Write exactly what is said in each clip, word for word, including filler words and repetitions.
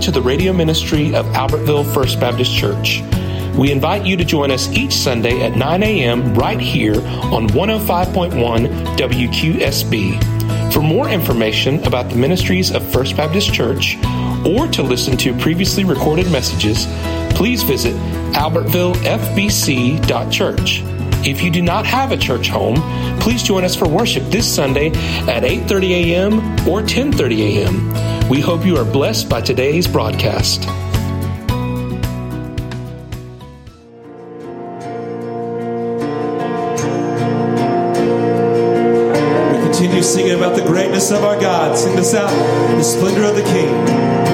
to the radio ministry of Albertville First Baptist Church. We invite you to join us each Sunday at nine a.m. right here on one oh five point one W Q S B. For more information about the ministries of First Baptist Church or to listen to previously recorded messages, please visit albertville f b c dot church. If you do not have a church home, please join us for worship this Sunday at eight thirty a.m. or ten thirty a.m. We hope you are blessed by today's broadcast. We continue singing about the greatness of our God. Sing this out. The splendor of the King.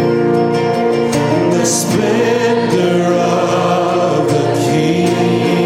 The splendor of the King.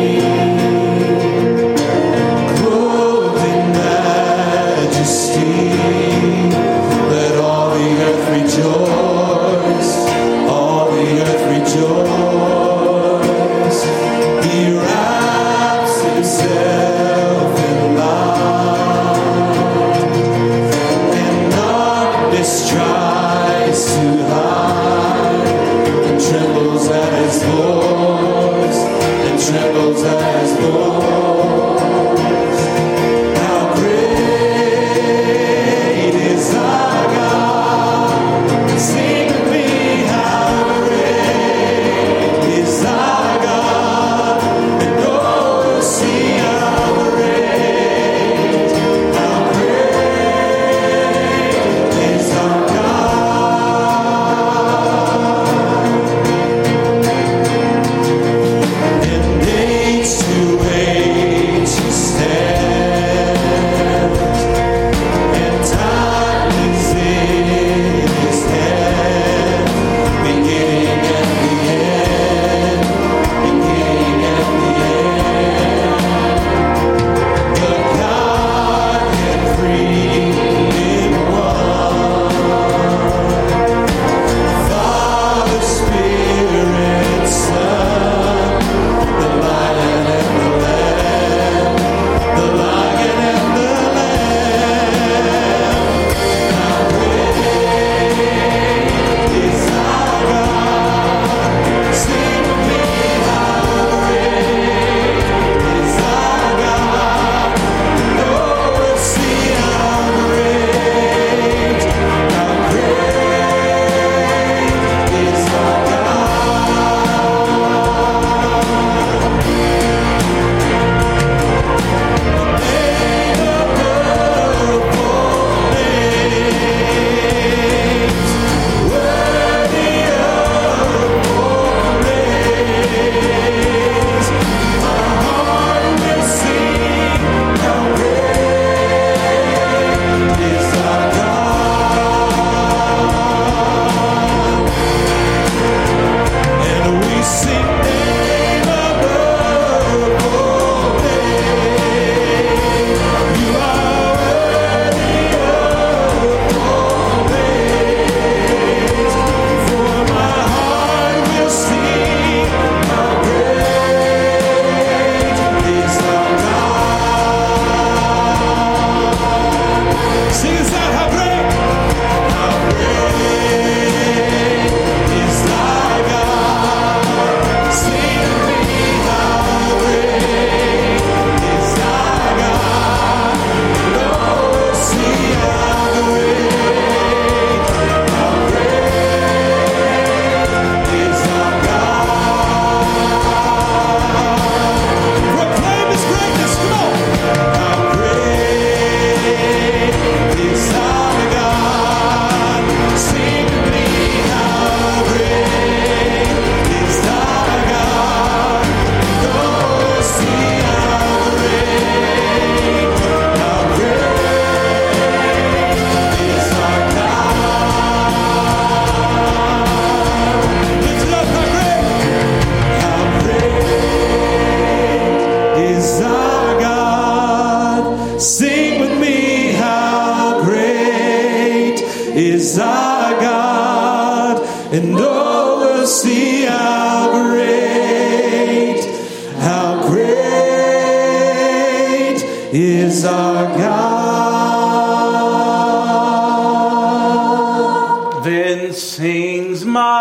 and oh, we'll see how great, how great is our God. Then sings my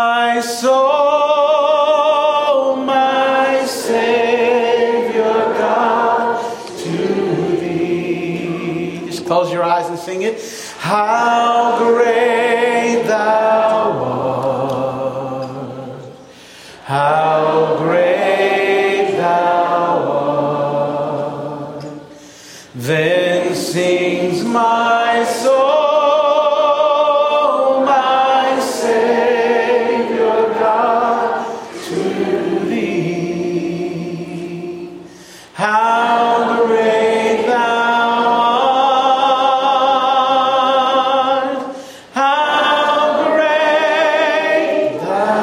Close your eyes and sing it. How great thou art. How great thou art. Then sings my soul, my Savior God, to thee. How great thou art. How great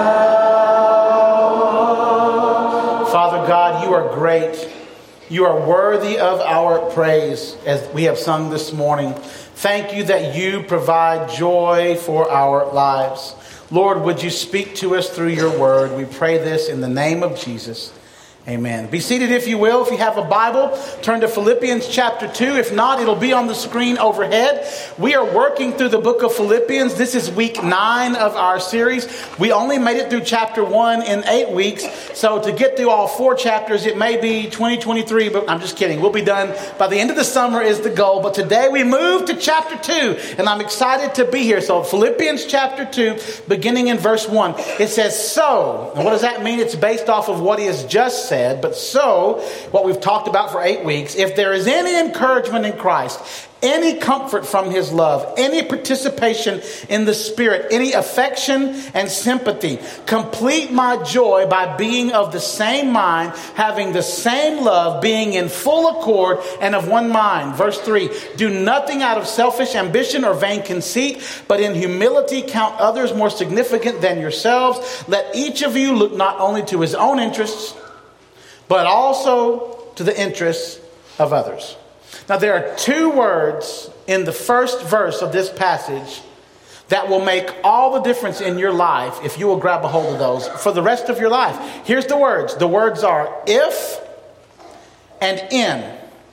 thou art. Father God, you are great. You are worthy of our praise, as we have sung this morning. Thank you that you provide joy for our lives. Lord, would you speak to us through your word? We pray this in the name of Jesus. Amen. Be seated if you will. If you have a Bible, turn to Philippians chapter two. If not, it'll be on the screen overhead. We are working through the book of Philippians. This is week nine of our series. We only made it through chapter one in eight weeks. So to get through all four chapters, it may be twenty twenty-three, but I'm just kidding. We'll be done by the end of the summer is the goal. But today we move to chapter two, and I'm excited to be here. So Philippians chapter two, beginning in verse one, it says, so, and what does that mean? It's based off of what he has just said. But so, what we've talked about for eight weeks, if there is any encouragement in Christ, any comfort from his love, any participation in the Spirit, any affection and sympathy, complete my joy by being of the same mind, having the same love, being in full accord and of one mind. Verse three, do nothing out of selfish ambition or vain conceit, but in humility count others more significant than yourselves. Let each of you look not only to his own interests, but also to the interests of others. Now, there are two words in the first verse of this passage that will make all the difference in your life if you will grab a hold of those for the rest of your life. Here's the words. The words are if and in.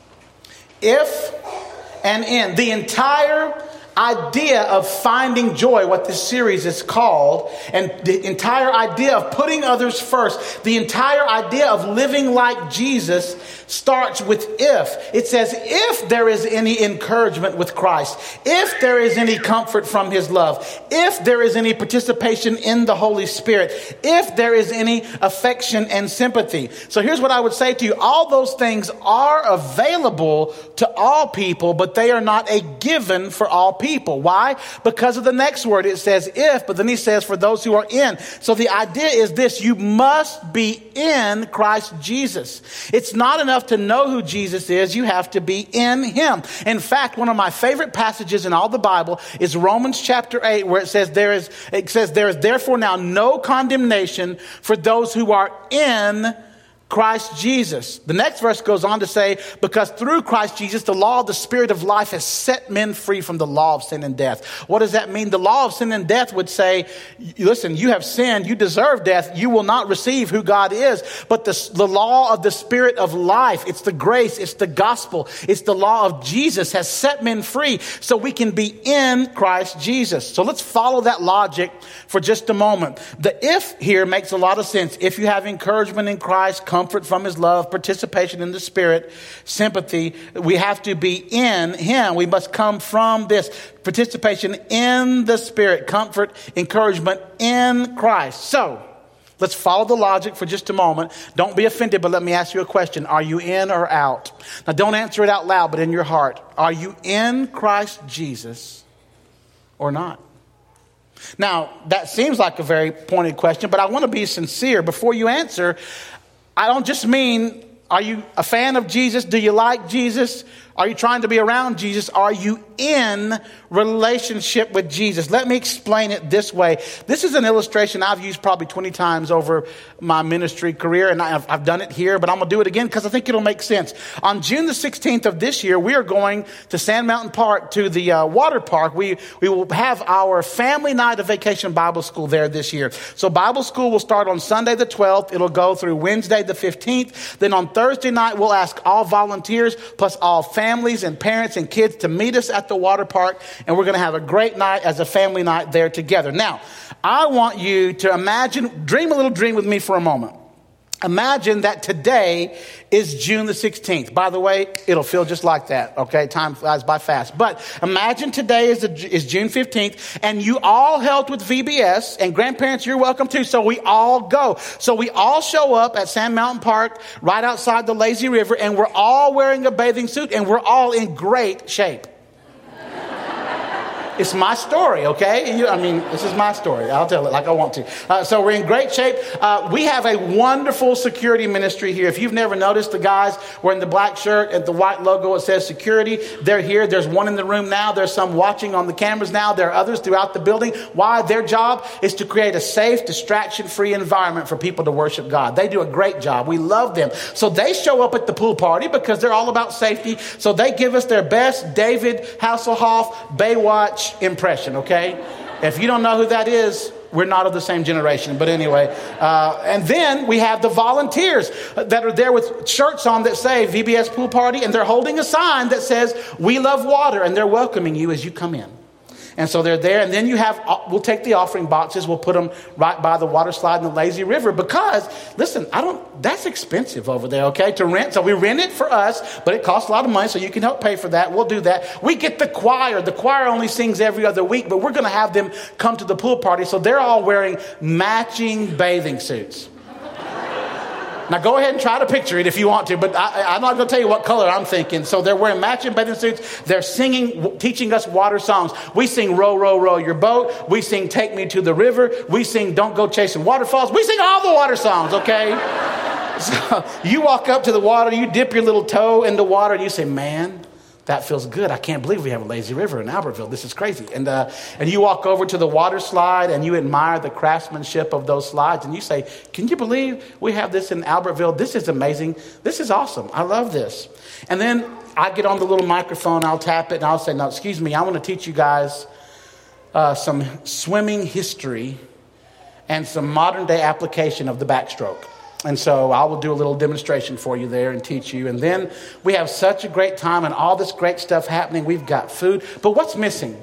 If and in. The entire idea of finding joy, what this series is called, and the entire idea of putting others first, the entire idea of living like Jesus starts with if. It says, if there is any encouragement with Christ, if there is any comfort from his love, if there is any participation in the Holy Spirit, if there is any affection and sympathy. So here's what I would say to you. All those things are available to all people, but they are not a given for all people. People. Why? Because of the next word. It says if, but then he says for those who are in. So the idea is this: you must be in Christ Jesus. It's not enough to know who Jesus is. You have to be in him. In fact, one of my favorite passages in all the Bible is Romans chapter eight, where it says there is, it says there is therefore now no condemnation for those who are in Christ Jesus. The next verse goes on to say, because through Christ Jesus, the law of the Spirit of life has set men free from the law of sin and death. What does that mean? The law of sin and death would say, listen, you have sinned, you deserve death, you will not receive who God is. But the, the law of the Spirit of life, it's the grace, it's the gospel, it's the law of Jesus has set men free so we can be in Christ Jesus. So let's follow that logic for just a moment. The if here makes a lot of sense. If you have encouragement in Christ, comfort from his love, participation in the Spirit, sympathy, we have to be in him. We must come from this participation in the Spirit, comfort, encouragement in Christ. So let's follow the logic for just a moment. Don't be offended, but let me ask you a question. Are you in or out? Now, don't answer it out loud, but in your heart. Are you in Christ Jesus or not? Now, that seems like a very pointed question, but I want to be sincere. Before you answer, I don't just mean, are you a fan of Jesus? Do you like Jesus? Are you trying to be around Jesus? Are you in relationship with Jesus? Let me explain it this way. This is an illustration I've used probably twenty times over my ministry career, and I've, I've done it here, but I'm going to do it again because I think it'll make sense. On June the sixteenth of this year, we are going to Sand Mountain Park, to the uh, water park. We, we will have our family night of Vacation Bible School there this year. So Bible school will start on Sunday the twelfth. It'll go through Wednesday the fifteenth. Then on Thursday night, we'll ask all volunteers plus all families families and parents and kids to meet us at the water park, and we're going to have a great night as a family night there together. Now, I want you to imagine, dream a little dream with me for a moment. Imagine that today is June the sixteenth. By the way, it'll feel just like that, okay? Time flies by fast. But imagine today is, a, is June fifteenth, and you all helped with V B S, and grandparents, you're welcome too. So we all go. So we all show up at Sand Mountain Park right outside the Lazy River, and we're all wearing a bathing suit, and we're all in great shape. It's my story, okay? You, I mean, this is my story. I'll tell it like I want to. Uh, so we're in great shape. Uh, we have a wonderful security ministry here. If you've never noticed, the guys wearing the black shirt and the white logo, it says security. They're here. There's one in the room now. There's some watching on the cameras now. There are others throughout the building. Why? Their job is to create a safe, distraction-free environment for people to worship God. They do a great job. We love them. So they show up at the pool party because they're all about safety. So they give us their best David Hasselhoff Baywatch impression, okay? If you don't know who that is, we're not of the same generation. But anyway, uh, and then we have the volunteers that are there with shirts on that say V B S Pool Party, and they're holding a sign that says, "We love water," and they're welcoming you as you come in. And so they're there. And then you have, we'll take the offering boxes, we'll put them right by the water slide in the Lazy River because, listen, I don't, that's expensive over there, okay, to rent. So we rent it for us, but it costs a lot of money, so you can help pay for that. We'll do that. We get the choir. The choir only sings every other week, but we're going to have them come to the pool party. So they're all wearing matching bathing suits. Now, go ahead and try to picture it if you want to, but I, I'm not going to tell you what color I'm thinking. So they're wearing matching bathing suits. They're singing, teaching us water songs. We sing Row, Row, Row Your Boat. We sing Take Me to the River. We sing Don't Go Chasing Waterfalls. We sing all the water songs, okay? So you walk up to the water, you dip your little toe in the water, and you say, "Man, that feels good. I can't believe we have a lazy river in Albertville. This is crazy." And uh, and you walk over to the water slide and you admire the craftsmanship of those slides. And you say, "Can you believe we have this in Albertville? This is amazing. This is awesome. I love this." And then I get on the little microphone. I'll tap it and I'll say, "No, excuse me. I want to teach you guys uh, some swimming history and some modern day application of the backstroke." And so I will do a little demonstration for you there and teach you. And then we have such a great time and all this great stuff happening. We've got food. But what's missing?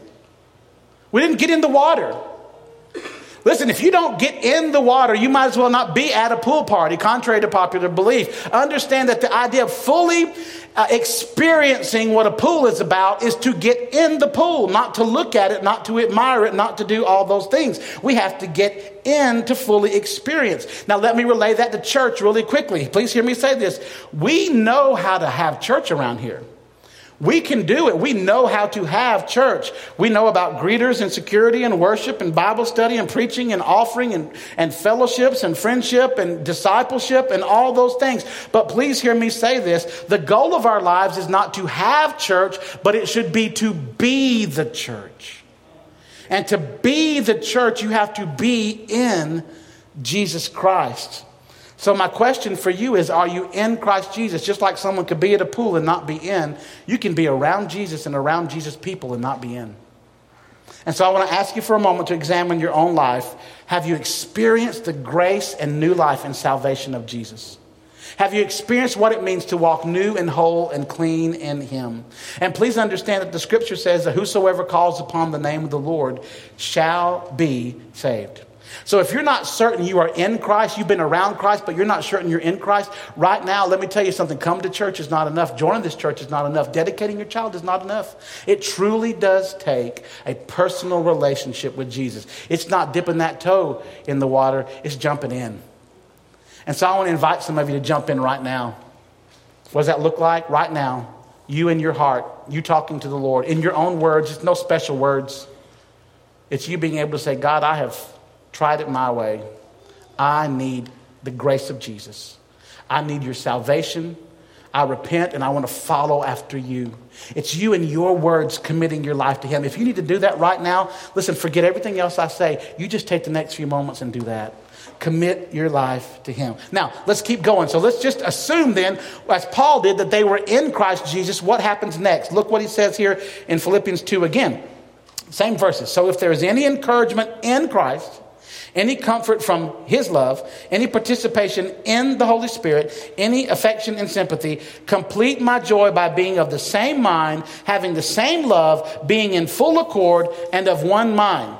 We didn't get in the water. Listen, if you don't get in the water, you might as well not be at a pool party, contrary to popular belief. Understand that the idea of fully uh, experiencing what a pool is about is to get in the pool, not to look at it, not to admire it, not to do all those things. We have to get in to fully experience. Now, let me relay that to church really quickly. Please hear me say this. We know how to have church around here. We can do it. We know how to have church. We know about greeters and security and worship and Bible study and preaching and offering and, and fellowships and friendship and discipleship and all those things. But please hear me say this. The goal of our lives is not to have church, but it should be to be the church. And to be the church, you have to be in Jesus Christ. So my question for you is, are you in Christ Jesus? Just like someone could be at a pool and not be in, you can be around Jesus and around Jesus people and not be in. And so I want to ask you for a moment to examine your own life. Have you experienced the grace and new life and salvation of Jesus? Have you experienced what it means to walk new and whole and clean in Him? And please understand that the scripture says that whosoever calls upon the name of the Lord shall be saved. So if you're not certain you are in Christ, you've been around Christ, but you're not certain you're in Christ, right now, let me tell you something. Come to church is not enough. Joining this church is not enough. Dedicating your child is not enough. It truly does take a personal relationship with Jesus. It's not dipping that toe in the water. It's jumping in. And so I want to invite some of you to jump in right now. What does that look like? Right now, you in your heart, you talking to the Lord in your own words. It's no special words. It's you being able to say, "God, I have tried it my way. I need the grace of Jesus. I need your salvation. I repent and I want to follow after you." It's you in your words committing your life to Him. If you need to do that right now, listen, forget everything else I say. You just take the next few moments and do that. Commit your life to Him. Now, let's keep going. So let's just assume then, as Paul did, that they were in Christ Jesus. What happens next? Look what he says here in Philippians two again. Same verses. "So if there is any encouragement in Christ, any comfort from His love, any participation in the Holy Spirit, any affection and sympathy, complete my joy by being of the same mind, having the same love, being in full accord and of one mind."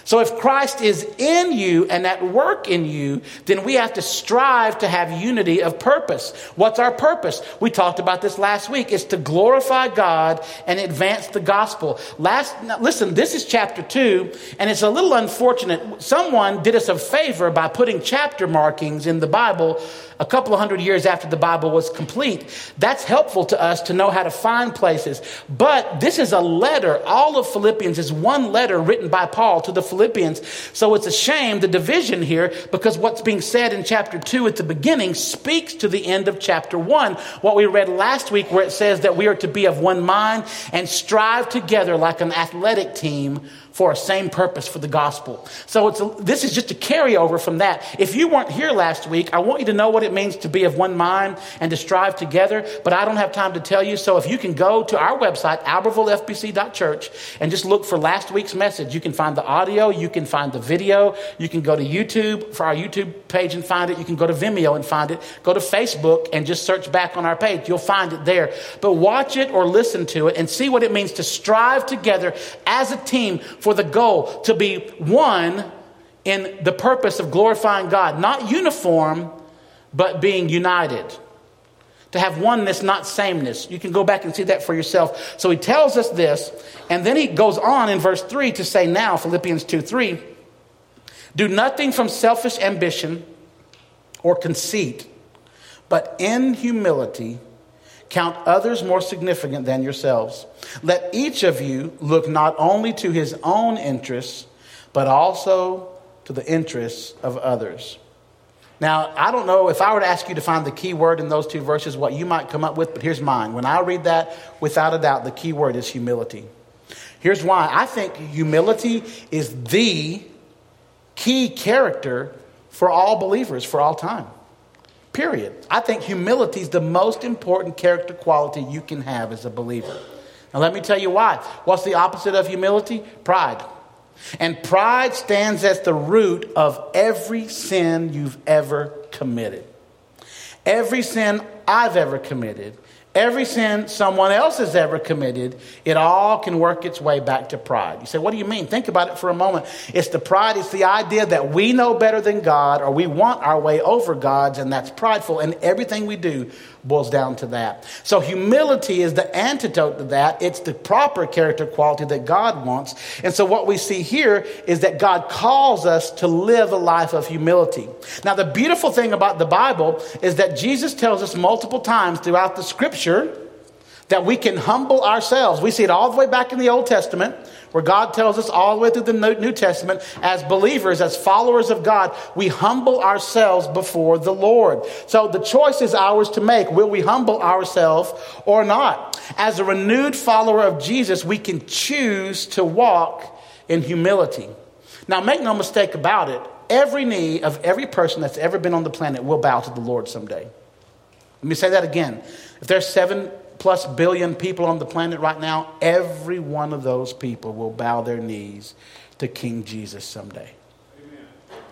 So if Christ is in you and at work in you, then we have to strive to have unity of purpose. What's our purpose? We talked about this last week. It's to glorify God and advance the gospel. Last, now listen, this is chapter two, and it's a little unfortunate. Someone did us a favor by putting chapter markings in the Bible a couple of hundred years after the Bible was complete. That's helpful to us to know how to find places. But this is a letter. All of Philippians is one letter written by Paul to the Philippians. So it's a shame, the division here, because what's being said in chapter two at the beginning speaks to the end of chapter one. What we read last week where it says that we are to be of one mind and strive together like an athletic team for a same purpose for the gospel. So it's a, this is just a carryover from that. If you weren't here last week, I want you to know what it means to be of one mind and to strive together, but I don't have time to tell you. So if you can go to our website, albertville f b c dot church, and just look for last week's message, you can find the audio, you can find the video, you can go to YouTube for our YouTube page and find it. You can go to Vimeo and find it. Go to Facebook and just search back on our page. You'll find it there. But watch it or listen to it and see what it means to strive together as a team for the goal to be one in the purpose of glorifying God, not uniform, but being united. To have oneness, not sameness. You can go back and see that for yourself. So he tells us this, and then he goes on in verse three to say now, Philippians two three, do nothing from selfish ambition or conceit, but in humility count others more significant than yourselves. Let each of you look not only to his own interests, but also to the interests of others. Now, I don't know if I were to ask you to find the key word in those two verses, what you might come up with, but here's mine. When I read that, without a doubt, the key word is humility. Here's why. I think humility is the key character for all believers, for all time. Period. I think humility is the most important character quality you can have as a believer. Now let me tell you why. What's the opposite of humility? Pride. And pride stands as the root of every sin you've ever committed. Every sin I've ever committed. Every sin someone else has ever committed, it all can work its way back to pride. You say, what do you mean? Think about it for a moment. It's the pride. It's the idea that we know better than God, or we want our way over God's, and that's prideful. And everything we do boils down to that. So humility is the antidote to that. It's the proper character quality that God wants. And so what we see here is that God calls us to live a life of humility. Now, the beautiful thing about the Bible is that Jesus tells us multiple times throughout the scripture that we can humble ourselves. We see it all the way back in the Old Testament, where God tells us all the way through the New Testament, as believers, as followers of God, we humble ourselves before the Lord. So the choice is ours to make. Will we humble ourselves or not? As a renewed follower of Jesus, we can choose to walk in humility. Now, make no mistake about it. Every knee of every person that's ever been on the planet will bow to the Lord someday. Let me say that again. If there's seven plus billion people on the planet right now, every one of those people will bow their knees to King Jesus someday. Amen.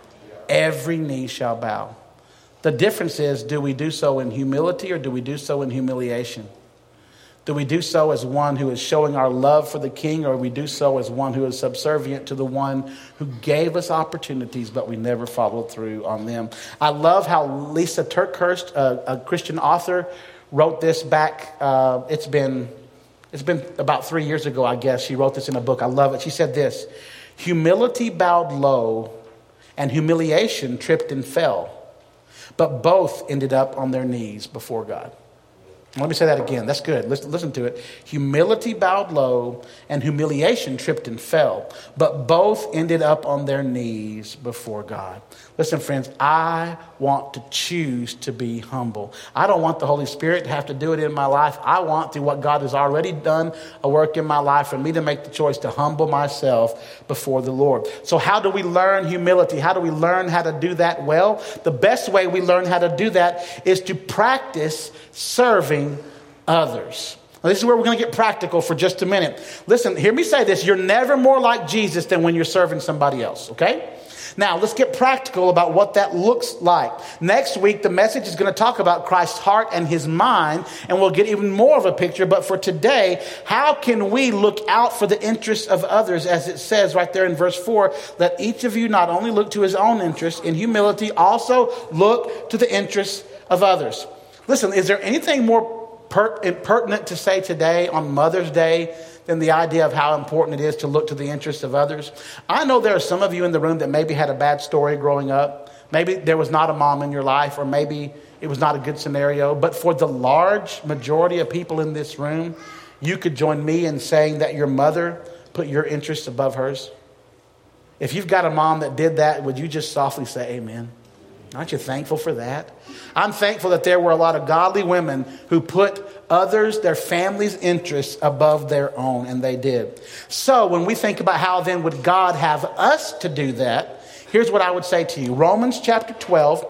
Every knee shall bow. The difference is, do we do so in humility or do we do so in humiliation? Do we do so as one who is showing our love for the King, or we do so as one who is subservient to the one who gave us opportunities, but we never followed through on them? I love how Lisa Turkhurst, a, a Christian author, wrote this back. Uh, it's been it's been about three years ago, I guess. She wrote this in a book. I love it. She said this: humility bowed low and humiliation tripped and fell, but both ended up on their knees before God. Let me say that again. That's good. Listen, listen to it. Humility bowed low and humiliation tripped and fell, but both ended up on their knees before God. Listen, friends, I want to choose to be humble. I don't want the Holy Spirit to have to do it in my life. I want, through what God has already done, a work in my life, for me to make the choice to humble myself before the Lord. So how do we learn humility? How do we learn how to do that well? The best way we learn how to do that is to practice serving others. Now, this is where we're going to get practical for just a minute. Listen, hear me say this. You're never more like Jesus than when you're serving somebody else, okay? Now, let's get practical about what that looks like. Next week, the message is going to talk about Christ's heart and his mind, and we'll get even more of a picture. But for today, how can we look out for the interests of others? As it says right there in verse four, let each of you not only look to his own interests, in humility also look to the interests of others. Listen, is there anything more per- pertinent to say today on Mother's Day than the idea of how important it is to look to the interests of others? I know there are some of you in the room that maybe had a bad story growing up. Maybe there was not a mom in your life, or maybe it was not a good scenario. But for the large majority of people in this room, you could join me in saying that your mother put your interests above hers. If you've got a mom that did that, would you just softly say amen? Aren't you thankful for that? I'm thankful that there were a lot of godly women who put others, their family's interests above their own, and they did. So when we think about how then would God have us to do that, here's what I would say to you. Romans chapter twelve,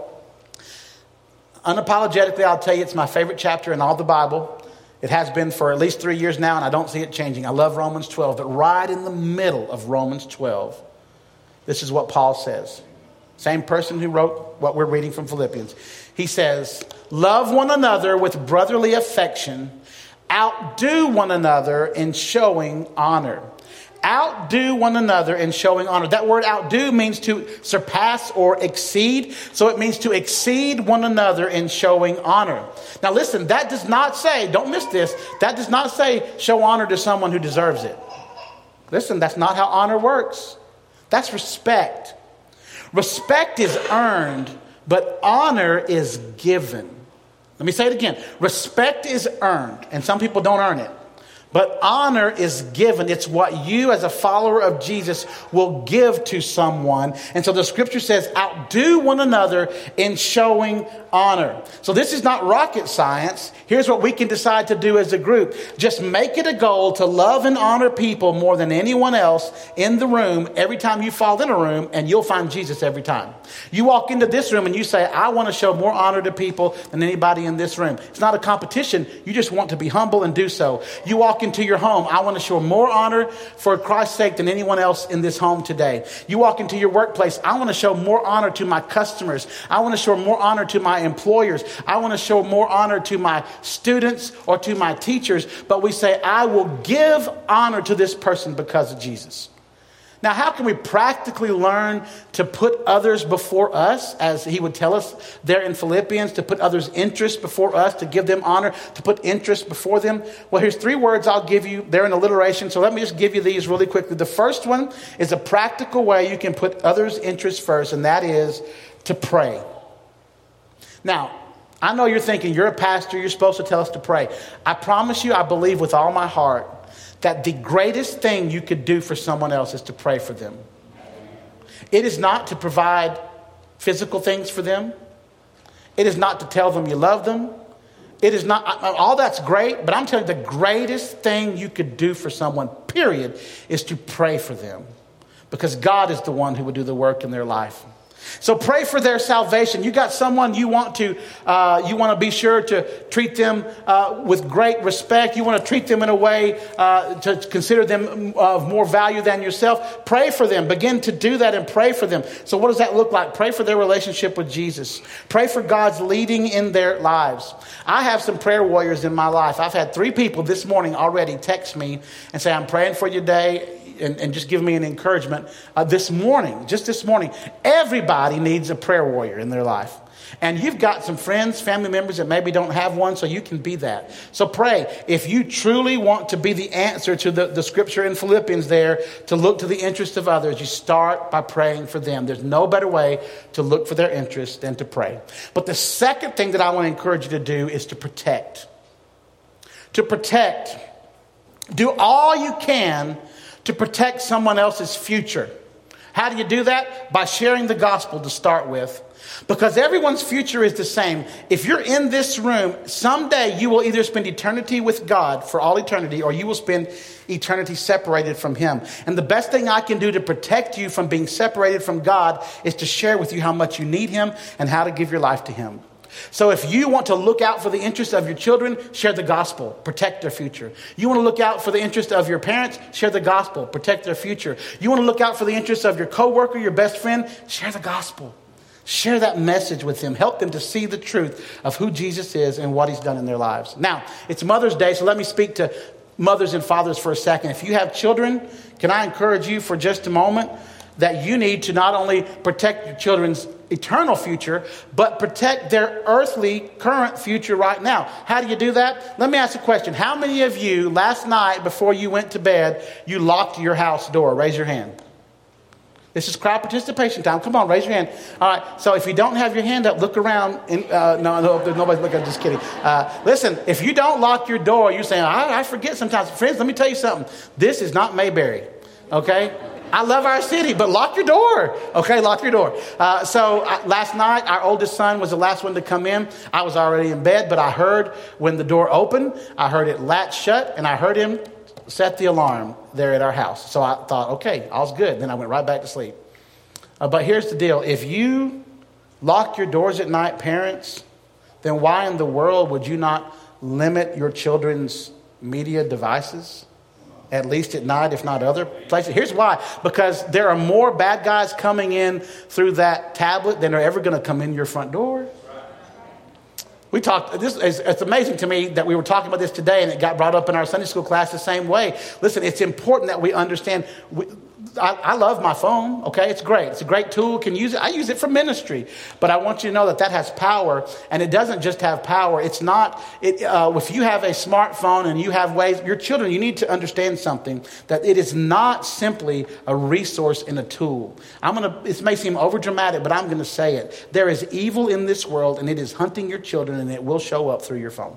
unapologetically, I'll tell you it's my favorite chapter in all the Bible. It has been for at least three years now, and I don't see it changing. I love Romans twelve, but right in the middle of Romans twelve, this is what Paul says. Same person who wrote what we're reading from Philippians. He says, love one another with brotherly affection. Outdo one another in showing honor. Outdo one another in showing honor. That word outdo means to surpass or exceed. So it means to exceed one another in showing honor. Now listen, that does not say, don't miss this, that does not say show honor to someone who deserves it. Listen, that's not how honor works. That's respect. Respect is earned, but honor is given. Let me say it again. Respect is earned, and some people don't earn it. But honor is given. It's what you as a follower of Jesus will give to someone. And so the scripture says, outdo one another in showing honor. So this is not rocket science. Here's what we can decide to do as a group. Just make it a goal to love and honor people more than anyone else in the room every time you fall in a room, and you'll find Jesus every time. You walk into this room and you say, I want to show more honor to people than anybody in this room. It's not a competition. You just want to be humble and do so. You walk into your home. I want to show more honor for Christ's sake than anyone else in this home today. You walk into your workplace. I want to show more honor to my customers. I want to show more honor to my employers. I want to show more honor to my students or to my teachers. But we say, I will give honor to this person because of Jesus. Now, how can we practically learn to put others before us, as he would tell us there in Philippians, to put others' interests before us, to give them honor, to put interest before them? Well, here's three words I'll give you. They're in alliteration, so let me just give you these really quickly. The first one is a practical way you can put others' interests first, and that is to pray. Now, I know you're thinking, you're a pastor, you're supposed to tell us to pray. I promise you, I believe with all my heart that the greatest thing you could do for someone else is to pray for them. It is not to provide physical things for them. It is not to tell them you love them. It is not, all that's great, but I'm telling you, the greatest thing you could do for someone, period, is to pray for them. Because God is the one who would do the work in their life. So pray for their salvation. You got someone you want to, uh, you want to be sure to treat them uh, with great respect. You want to treat them in a way uh, to consider them of more value than yourself. Pray for them. Begin to do that and pray for them. So what does that look like? Pray for their relationship with Jesus. Pray for God's leading in their lives. I have some prayer warriors in my life. I've had three people this morning already text me and say, I'm praying for you today. And, and just give me an encouragement. Uh, this morning, just this morning, everybody needs a prayer warrior in their life. And you've got some friends, family members that maybe don't have one, so you can be that. So pray. If you truly want to be the answer to the, the scripture in Philippians there, to look to the interest of others, you start by praying for them. There's no better way to look for their interest than to pray. But the second thing that I want to encourage you to do is to protect. To protect. Do all you can to protect someone else's future. How do you do that? By sharing the gospel to start with. Because everyone's future is the same. If you're in this room, someday you will either spend eternity with God for all eternity, or you will spend eternity separated from him. And the best thing I can do to protect you from being separated from God is to share with you how much you need him and how to give your life to him. So if you want to look out for the interests of your children, share the gospel, protect their future. You want to look out for the interest of your parents, share the gospel, protect their future. You want to look out for the interests of your coworker, your best friend, share the gospel. Share that message with them. Help them to see the truth of who Jesus is and what he's done in their lives. Now, it's Mother's Day, so let me speak to mothers and fathers for a second. If you have children, can I encourage you for just a moment that you need to not only protect your children's eternal future, but protect their earthly current future right now. How do you do that? Let me ask a question. How many of you last night before you went to bed, you locked your house door? Raise your hand. This is crowd participation time. Come on, raise your hand. All right. So if you don't have your hand up, look around. In, uh, no, no, there's nobody's looking. I'm just kidding. Uh, listen, if you don't lock your door, you're saying, I, I forget sometimes. Friends, let me tell you something. This is not Mayberry. Okay? I love our city, but lock your door. Okay, lock your door. Uh, so uh, last night, our oldest son was the last one to come in. I was already in bed, but I heard when the door opened, I heard it latch shut, and I heard him set the alarm there at our house. So I thought, okay, all's good. Then I went right back to sleep. Uh, but here's the deal. If you lock your doors at night, parents, then why in the world would you not limit your children's media devices? At least at night, if not other places. Here's why. Because there are more bad guys coming in through that tablet than are ever going to come in your front door. We talked, this is, it's amazing to me that we were talking about this today and it got brought up in our Sunday school class the same way. Listen, it's important that we understand, we, I, I love my phone, okay? It's great. It's a great tool, can use it. I use it for ministry. But I want you to know that that has power, and it doesn't just have power. It's not, it, uh, if you have a smartphone and you have ways, your children, you need to understand something, that it is not simply a resource and a tool. I'm going to, it may seem over dramatic, but I'm going to say it. There is evil in this world, and it is hunting your children, and it will show up through your phone.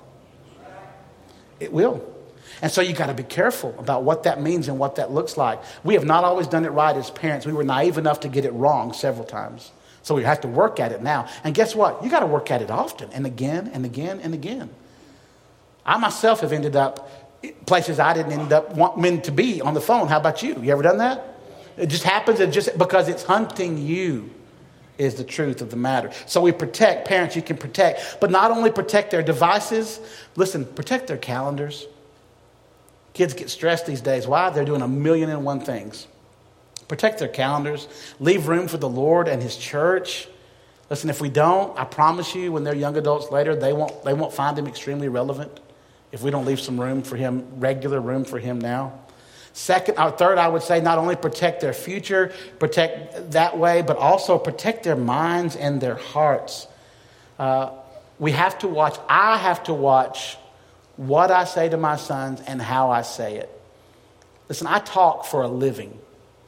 It will. And so you got to be careful about what that means and what that looks like. We have not always done it right as parents. We were naive enough to get it wrong several times. So we have to work at it now. And guess what? You got to work at it often and again and again and again. I myself have ended up places I didn't end up wanting to be on the phone. How about you? You ever done that? It just happens it just because it's hunting you is the truth of the matter. So we protect. Parents, you can protect. But not only protect their devices. Listen, protect their calendars. Kids get stressed these days. Why? They're doing a million and one things. Protect their calendars. Leave room for the Lord and his church. Listen, if we don't, I promise you, when they're young adults later, they won't, they won't find him extremely relevant if we don't leave some room for him, regular room for him now. Second, or third, I would say not only protect their future, protect that way, but also protect their minds and their hearts. Uh, we have to watch, I have to watch what I say to my sons and how I say it. Listen, I talk for a living.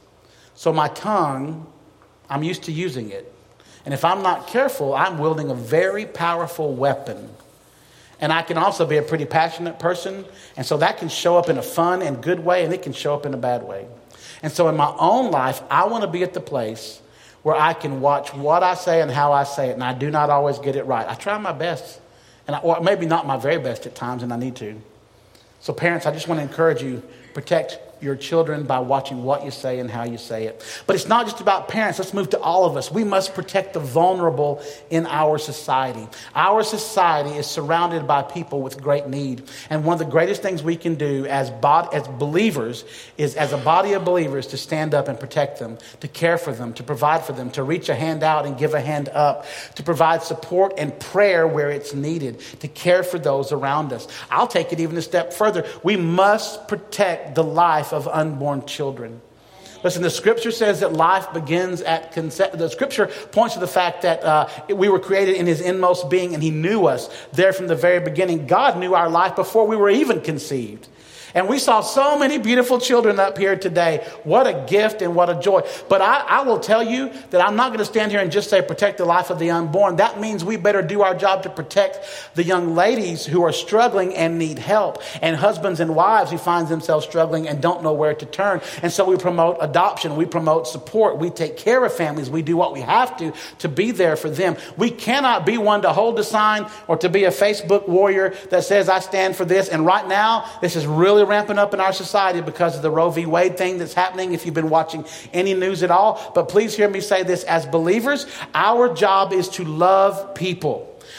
So my tongue, I'm used to using it. And if I'm not careful, I'm wielding a very powerful weapon. And I can also be a pretty passionate person. And so that can show up in a fun and good way, and it can show up in a bad way. And so in my own life, I want to be at the place where I can watch what I say and how I say it. And I do not always get it right. I try my best. And I, or maybe not my very best at times, and I need to. So parents, I just want to encourage you, protect your children by watching what you say and how you say it. But it's not just about parents. Let's move to all of us. We must protect the vulnerable in our society. Our society is surrounded by people with great need. And one of the greatest things we can do as, bod- as believers is, as a body of believers, to stand up and protect them, to care for them, to provide for them, to reach a hand out and give a hand up, to provide support and prayer where it's needed, to care for those around us. I'll take it even a step further. We must protect the life of unborn children. Listen, the scripture says that life begins at conception. The scripture points to the fact that uh, we were created in his inmost being, and he knew us there from the very beginning. God knew our life before we were even conceived. And we saw so many beautiful children up here today. What a gift and what a joy. But I, I will tell you that I'm not going to stand here and just say protect the life of the unborn. That means we better do our job to protect the young ladies who are struggling and need help, and husbands and wives who find themselves struggling and don't know where to turn. And so we promote adoption. We promote support. We take care of families. We do what we have to to be there for them. We cannot be one to hold a sign or to be a Facebook warrior that says I stand for this. And right now, this is really ramping up in our society because of the Roe v. Wade thing that's happening, if you've been watching any news at all. But please hear me say this. As believers, our job is to love people.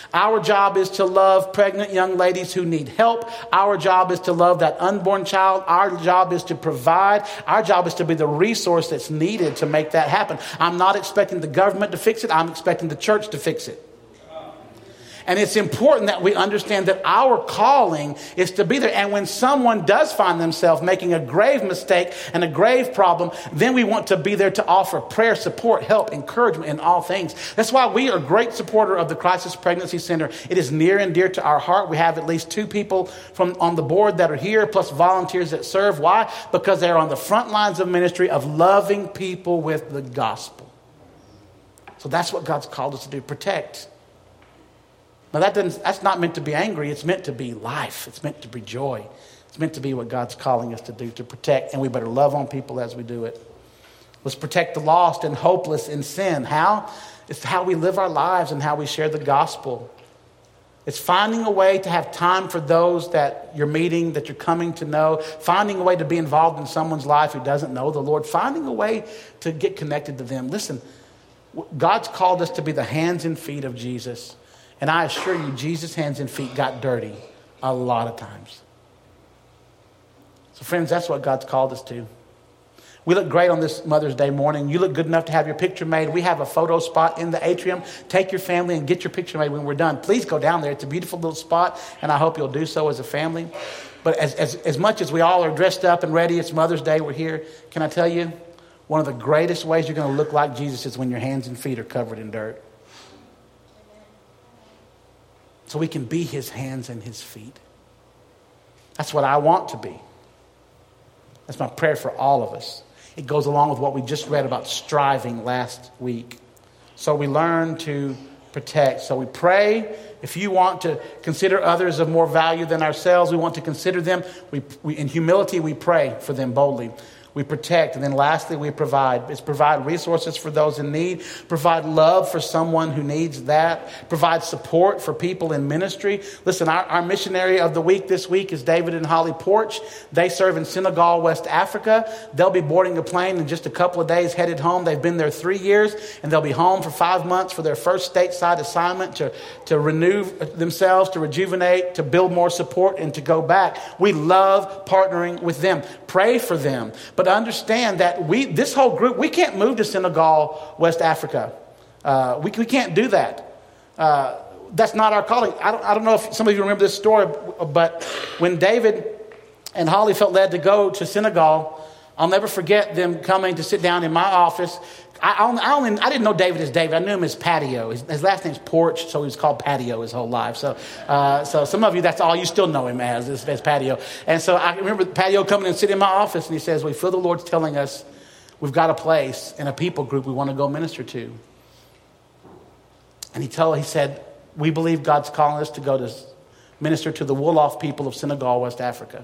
Our job is to love pregnant young ladies who need help. Our job is to love that unborn child. Our job is to provide. Our job is to be the resource that's needed to make that happen. I'm not expecting the government to fix it. I'm expecting the church to fix it. And it's important that we understand that our calling is to be there. And when someone does find themselves making a grave mistake and a grave problem, then we want to be there to offer prayer, support, help, encouragement in all things. That's why we are a great supporter of the Crisis Pregnancy Center. It is near and dear to our heart. We have at least two people from on the board that are here, plus volunteers that serve. Why? Because they're on the front lines of ministry of loving people with the gospel. So that's what God's called us to do, protect. Now, that doesn't, that's not meant to be angry. It's meant to be life. It's meant to be joy. It's meant to be what God's calling us to do, to protect. And we better love on people as we do it. Let's protect the lost and hopeless in sin. How? It's how we live our lives and how we share the gospel. It's finding a way to have time for those that you're meeting, that you're coming to know. Finding a way to be involved in someone's life who doesn't know the Lord. Finding a way to get connected to them. Listen, God's called us to be the hands and feet of Jesus. And I assure you, Jesus' hands and feet got dirty a lot of times. So friends, that's what God's called us to. We look great on this Mother's Day morning. You look good enough to have your picture made. We have a photo spot in the atrium. Take your family and get your picture made when we're done. Please go down there. It's a beautiful little spot, and I hope you'll do so as a family. But as, as, as much as we all are dressed up and ready, it's Mother's Day, we're here. Can I tell you, one of the greatest ways you're going to look like Jesus is when your hands and feet are covered in dirt. So we can be his hands and his feet. That's what I want to be. That's my prayer for all of us. It goes along with what we just read about striving last week. So we learn to protect. So we pray. If you want to consider others of more value than ourselves, we want to consider them. We, we in humility, we pray for them boldly. We protect. And then lastly, we provide. It's provide resources for those in need. Provide love for someone who needs that. Provide support for people in ministry. Listen, our, our missionary of the week this week is David and Holly Porch. They serve in Senegal, West Africa. They'll be boarding a plane in just a couple of days, headed home. They've been there three years, and they'll be home for five months for their first stateside assignment to, to renew themselves, to rejuvenate, to build more support, and to go back. We love partnering with them. Pray for them. But understand that we, this whole group, we can't move to Senegal, West Africa. Uh, we, we can't do that. Uh, that's not our calling. I don't, I don't know if some of you remember this story, but when David and Holly felt led to go to Senegal, I'll never forget them coming to sit down in my office. I, only, I, only, I didn't know David as David. I knew him as Patio. His, his last name's Porch, so he was called Patio his whole life. So uh, so some of you, that's all you still know him as, is, as Patio. And so I remember Patio coming and sitting in my office, and he says, we feel the Lord's telling us we've got a place and a people group we want to go minister to. And he told, he said, we believe God's calling us to go to minister to the Wolof people of Senegal, West Africa.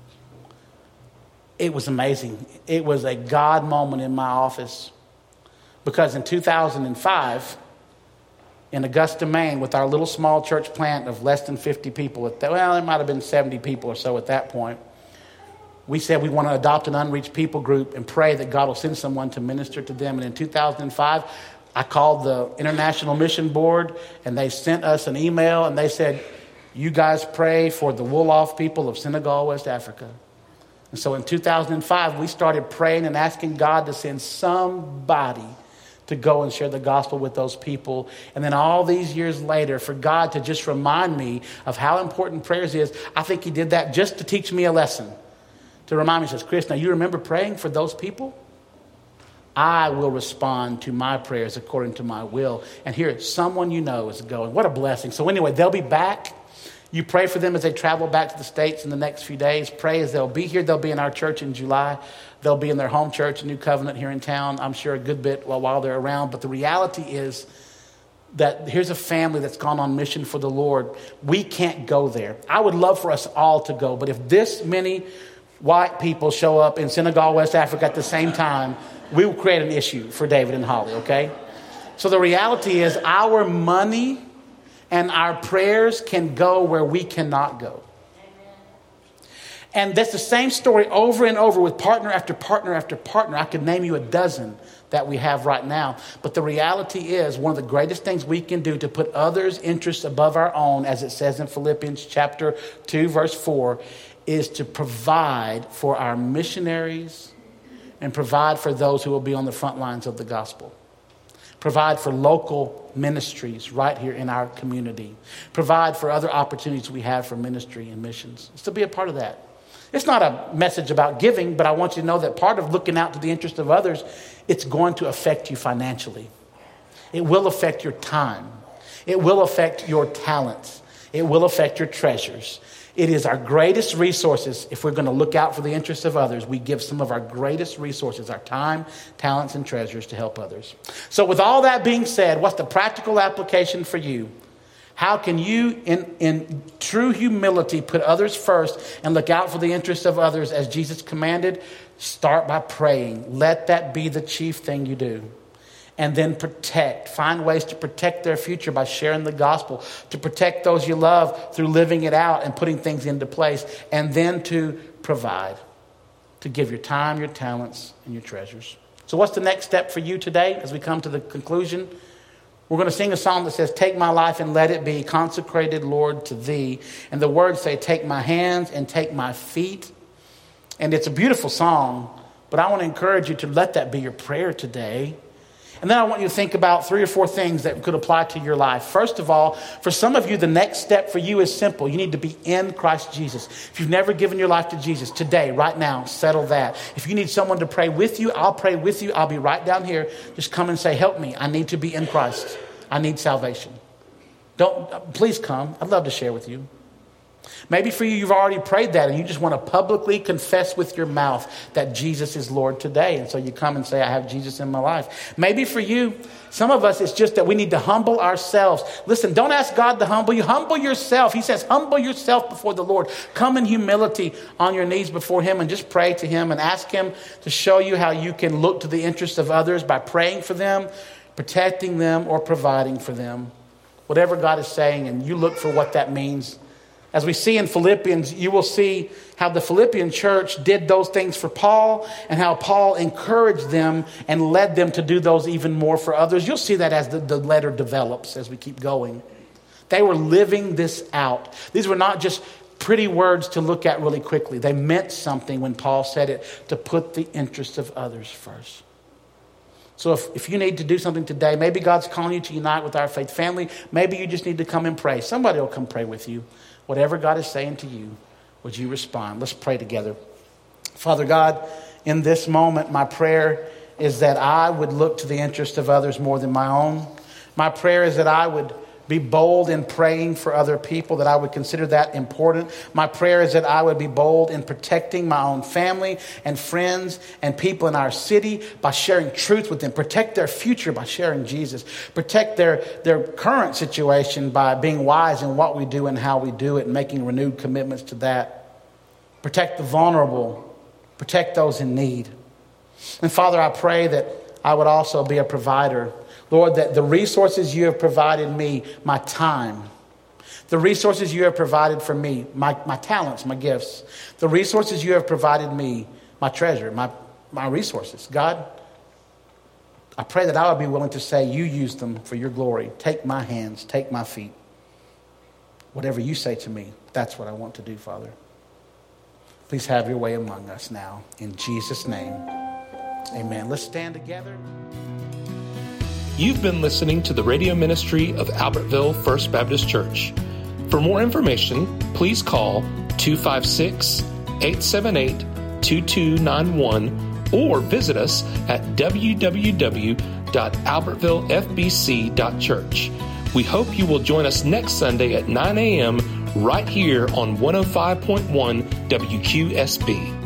It was amazing. It was a God moment in my office. Because in two thousand five, in Augusta, Maine, with our little small church plant of less than fifty people, at that, well, there might have been seventy people or so at that point, we said we want to adopt an unreached people group and pray that God will send someone to minister to them. And in two thousand five, I called the International Mission Board, and they sent us an email, and they said, you guys pray for the Wolof people of Senegal, West Africa. And so in two thousand five, we started praying and asking God to send somebody to go and share the gospel with those people. And then all these years later, for God to just remind me of how important prayers is, I think he did that just to teach me a lesson. To remind me, he says, Chris, now you remember praying for those people? I will respond to my prayers according to my will. And here, someone you know is going. What a blessing. So anyway, they'll be back. You pray for them as they travel back to the States in the next few days. Pray as they'll be here. They'll be in our church in July. They'll be in their home church, New Covenant, here in town, I'm sure a good bit while, while they're around. But the reality is that here's a family that's gone on mission for the Lord. We can't go there. I would love for us all to go. But if this many white people show up in Senegal, West Africa at the same time, we will create an issue for David and Holly, okay? So the reality is our money and our prayers can go where we cannot go. And that's the same story over and over with partner after partner after partner. I could name you a dozen that we have right now. But the reality is, one of the greatest things we can do to put others' interests above our own, as it says in Philippians chapter two, verse four, is to provide for our missionaries and provide for those who will be on the front lines of the gospel. Provide for local ministries right here in our community. Provide for other opportunities we have for ministry and missions. It's to be a part of that. It's not a message about giving, but I want you to know that part of looking out to the interest of others, it's going to affect you financially. It will affect your time. It will affect your talents. It will affect your treasures. It is our greatest resources. If we're going to look out for the interests of others, we give some of our greatest resources, our time, talents, and treasures to help others. So with all that being said, what's the practical application for you? How can you, in, in true humility, put others first and look out for the interests of others as Jesus commanded? Start by praying. Let that be the chief thing you do. And then protect. Find ways to protect their future by sharing the gospel. To protect those you love through living it out and putting things into place. And then to provide. To give your time, your talents, and your treasures. So what's the next step for you today as we come to the conclusion? We're going to sing a song that says, take my life and let it be consecrated, Lord, to thee. And the words say, take my hands and take my feet. And it's a beautiful song, but I want to encourage you to let that be your prayer today. And then I want you to think about three or four things that could apply to your life. First of all, for some of you, the next step for you is simple. You need to be in Christ Jesus. If you've never given your life to Jesus, today, right now, settle that. If you need someone to pray with you, I'll pray with you. I'll be right down here. Just come and say, help me. I need to be in Christ. I need salvation. Don't, please come. I'd love to share with you. Maybe for you, you've already prayed that and you just want to publicly confess with your mouth that Jesus is Lord today. And so you come and say, I have Jesus in my life. Maybe for you, some of us, it's just that we need to humble ourselves. Listen, don't ask God to humble you. Humble yourself. He says, humble yourself before the Lord. Come in humility on your knees before him and just pray to him and ask him to show you how you can look to the interests of others by praying for them, protecting them, or providing for them. Whatever God is saying, and you look for what that means. As we see in Philippians, you will see how the Philippian church did those things for Paul and how Paul encouraged them and led them to do those even more for others. You'll see that as the, the letter develops as we keep going. They were living this out. These were not just pretty words to look at really quickly. They meant something when Paul said it, to put the interests of others first. So if, if you need to do something today, maybe God's calling you to unite with our faith family. Maybe you just need to come and pray. Somebody will come pray with you. Whatever God is saying to you, would you respond? Let's pray together. Father God, in this moment, my prayer is that I would look to the interest of others more than my own. My prayer is that I would be bold in praying for other people, that I would consider that important. My prayer is that I would be bold in protecting my own family and friends and people in our city by sharing truth with them. Protect their future by sharing Jesus. Protect their, their current situation by being wise in what we do and how we do it and making renewed commitments to that. Protect the vulnerable. Protect those in need. And Father, I pray that I would also be a provider. Lord, that the resources you have provided me, my time, the resources you have provided for me, my, my talents, my gifts, the resources you have provided me, my treasure, my, my resources. God, I pray that I would be willing to say you use them for your glory. Take my hands, take my feet. Whatever you say to me, that's what I want to do, Father. Please have your way among us now. In Jesus' name, amen. Let's stand together. You've been listening to the radio ministry of Albertville First Baptist Church. For more information, please call two five six, eight seven eight, two two nine one or visit us at w w w dot albertville f b c dot church. We hope you will join us next Sunday at nine a.m. right here on one oh five point one W Q S B.